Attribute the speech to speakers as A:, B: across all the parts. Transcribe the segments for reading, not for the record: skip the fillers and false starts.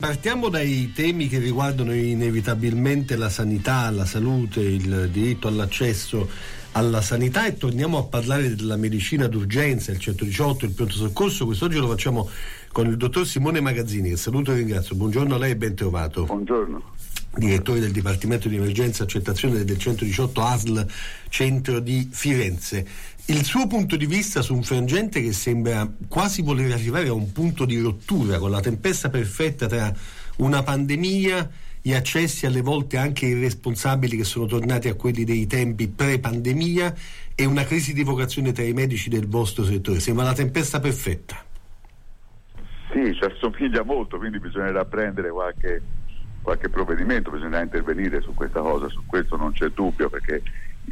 A: Partiamo dai temi che riguardano inevitabilmente la sanità, la salute, il diritto all'accesso alla sanità e torniamo a parlare della medicina d'urgenza, il 118, il pronto soccorso. Quest'oggi lo facciamo con il dottor Simone Magazzini, che saluto e ringrazio. Buongiorno a lei e ben trovato.
B: Buongiorno.
A: Direttore del Dipartimento di Emergenza Accettazione del 118 ASL Centro di Firenze. Il suo punto di vista su un frangente che sembra quasi voler arrivare a un punto di rottura, con la tempesta perfetta tra una pandemia, gli accessi alle volte anche irresponsabili che sono tornati a quelli dei tempi pre-pandemia e una crisi di vocazione tra i medici del vostro settore. Sembra la tempesta perfetta.
B: Sì, ci assomiglia molto, quindi bisognerà prendere qualche provvedimento, bisognerà intervenire su questa cosa, su questo non c'è dubbio, perché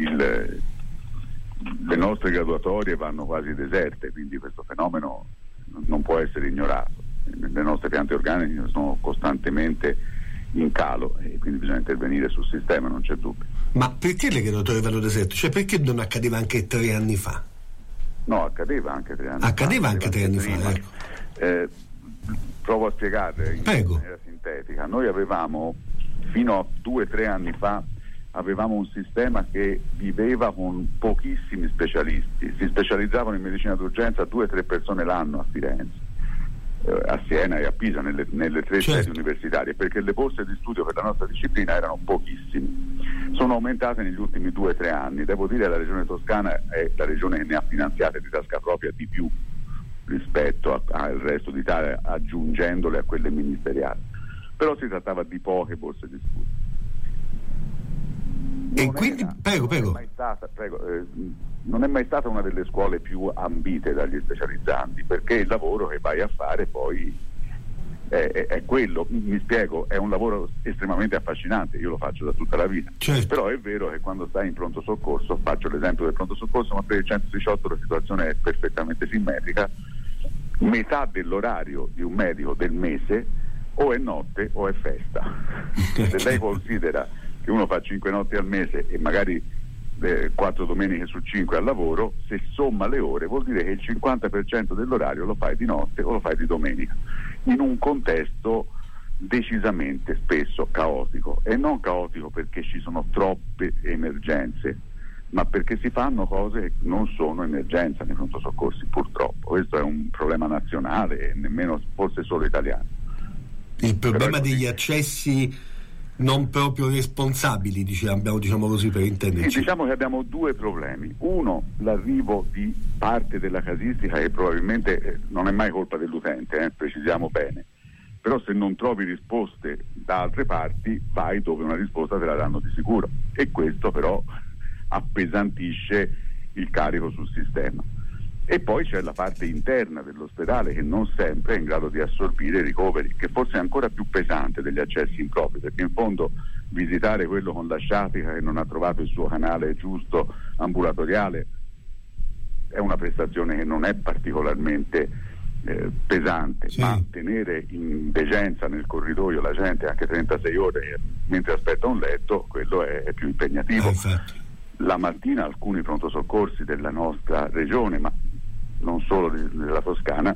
B: le nostre graduatorie vanno quasi deserte, quindi questo fenomeno non può essere ignorato. Le nostre piante organiche sono costantemente in calo e quindi bisogna intervenire sul sistema, non c'è dubbio.
A: Ma perché le graduatorie vanno deserte? Cioè, perché non accadeva anche 3 anni fa?
B: No, accadeva anche 3 anni
A: accadeva
B: fa.
A: Anche 3 anni fa, ecco.
B: Provo a spiegare in maniera sintetica. Noi avevamo, fino a 2-3 anni fa, avevamo un sistema che viveva con pochissimi specialisti. Si specializzavano in medicina d'urgenza 2-3 persone l'anno a Firenze, a Siena e a Pisa, nelle 3 sedi universitarie, perché le borse di studio per la nostra disciplina erano pochissime. Sono aumentate negli ultimi 2-3 anni. Devo dire che la regione Toscana è la regione che ne ha finanziate di tasca propria di più rispetto al resto d'Italia, aggiungendole a quelle ministeriali. Però si trattava di poche borse di studio. Non è mai stata una delle scuole più ambite dagli specializzanti, perché il lavoro che vai a fare poi è quello, mi spiego, è un lavoro estremamente affascinante, io lo faccio da tutta la vita.
A: Certo.
B: Però è vero che quando stai in pronto soccorso, faccio l'esempio del pronto soccorso, ma per il 118 la situazione è perfettamente simmetrica, metà dell'orario di un medico del mese o è notte o è festa. Se lei considera che uno fa 5 notti al mese e magari 4 domeniche su 5 al lavoro, se somma le ore vuol dire che il 50% dell'orario lo fai di notte o lo fai di domenica, in un contesto decisamente spesso caotico, e non caotico perché ci sono troppe emergenze, ma perché si fanno cose che non sono emergenza nei pronto soccorsi, purtroppo. Questo è un problema nazionale e nemmeno forse solo italiano.
A: Il problema degli accessi non proprio responsabili, diciamo così, per intenderci.
B: Sì, diciamo che abbiamo 2 problemi. Uno, l'arrivo di parte della casistica che probabilmente non è mai colpa dell'utente, precisiamo bene. Però se non trovi risposte da altre parti, vai dove una risposta te la danno di sicuro, e questo però appesantisce il carico sul sistema. E poi c'è la parte interna dell'ospedale che non sempre è in grado di assorbire i ricoveri, che forse è ancora più pesante degli accessi impropri, perché in fondo visitare quello con la sciatica che non ha trovato il suo canale giusto ambulatoriale è una prestazione che non è particolarmente pesante, sì. Ma tenere in degenza nel corridoio la gente anche 36 ore mentre aspetta un letto, quello è più impegnativo. La mattina alcuni pronto soccorsi della nostra regione, ma non solo della Toscana,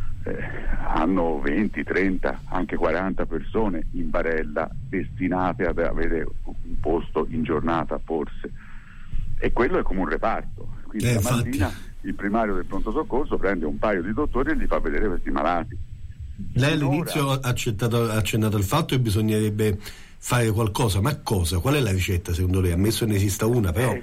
B: hanno 20, 30, anche 40 persone in barella destinate ad avere un posto in giornata forse, e quello è come un reparto. Quindi la mattina il primario del pronto soccorso prende un paio di dottori e gli fa vedere questi malati.
A: Lei all'inizio ha accennato il fatto che bisognerebbe fare qualcosa, ma cosa? Qual è la ricetta secondo lei? Ammesso ne esista una, però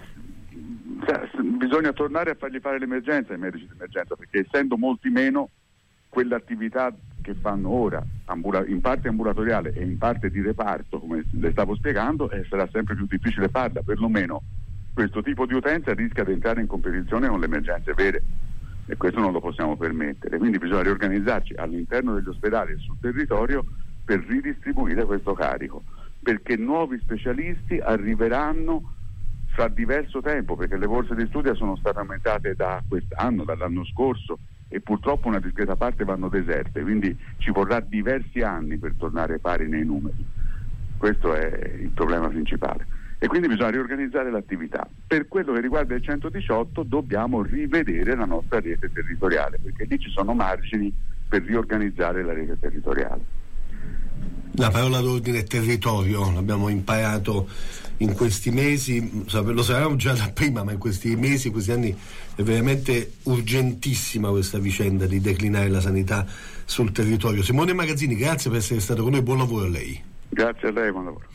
B: bisogna tornare a fargli fare l'emergenza ai medici di emergenza, perché essendo molti meno, quell'attività che fanno ora in parte ambulatoriale e in parte di reparto, come le stavo spiegando, sarà sempre più difficile farla. Perlomeno questo tipo di utenza rischia di entrare in competizione con le emergenze vere, e questo non lo possiamo permettere. Quindi bisogna riorganizzarci all'interno degli ospedali e sul territorio per ridistribuire questo carico, perché nuovi specialisti arriveranno fra diverso tempo, perché le borse di studio sono state aumentate da quest'anno, dall'anno scorso, e purtroppo una discreta parte vanno deserte, quindi ci vorrà diversi anni per tornare pari nei numeri. Questo è il problema principale, e quindi bisogna riorganizzare l'attività. Per quello che riguarda il 118 dobbiamo rivedere la nostra rete territoriale, perché lì ci sono margini per riorganizzare la rete territoriale.
A: La parola d'ordine è territorio, l'abbiamo imparato in questi mesi, lo sapevamo già da prima, ma in questi mesi, questi anni è veramente urgentissima questa vicenda di declinare la sanità sul territorio. Simone Magazzini, grazie per essere stato con noi, buon lavoro a lei.
B: Grazie a lei, buon lavoro.